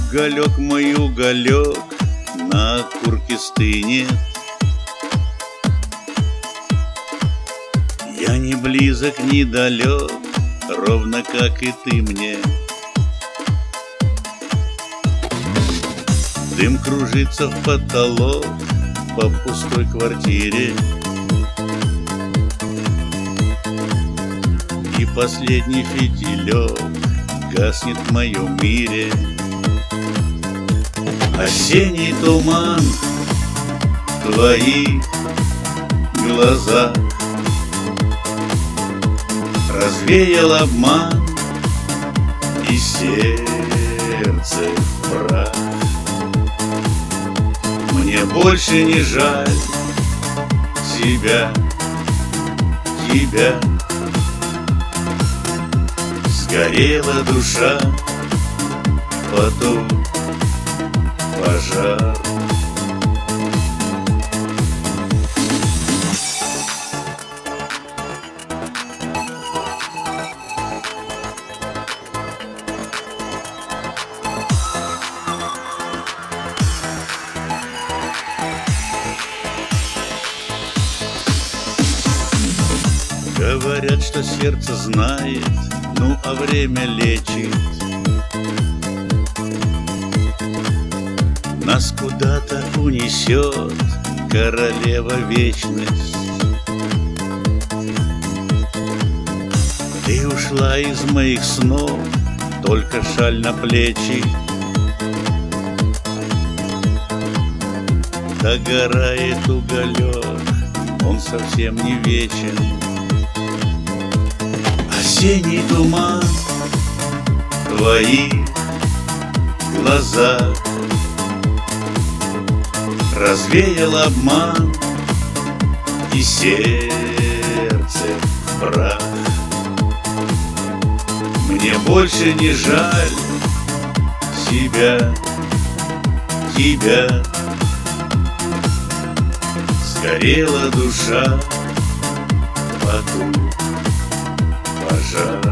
Уголек мой, уголек, на окурке стынет. Я не близок, не далек, ровно как и ты мне. Дым кружится в потолок по пустой квартире, и последний фитилек гаснет в моем мире. Осенний туман в твоих глазах развеял обман, и сердце в прах. Мне больше не жаль тебя, тебя. Сгорела душа, потух пожар. Говорят, что сердце знает, ну а время лечит. Нас куда-то унесет королева вечность. Ты ушла из моих снов, только шаль на плечи. Догорает уголек, он совсем не вечен. Осенний туман в твоих глазах развеял обман, и сердце в прах. Мне больше не жаль себя, тебя. Сгорела душа, потух пожар.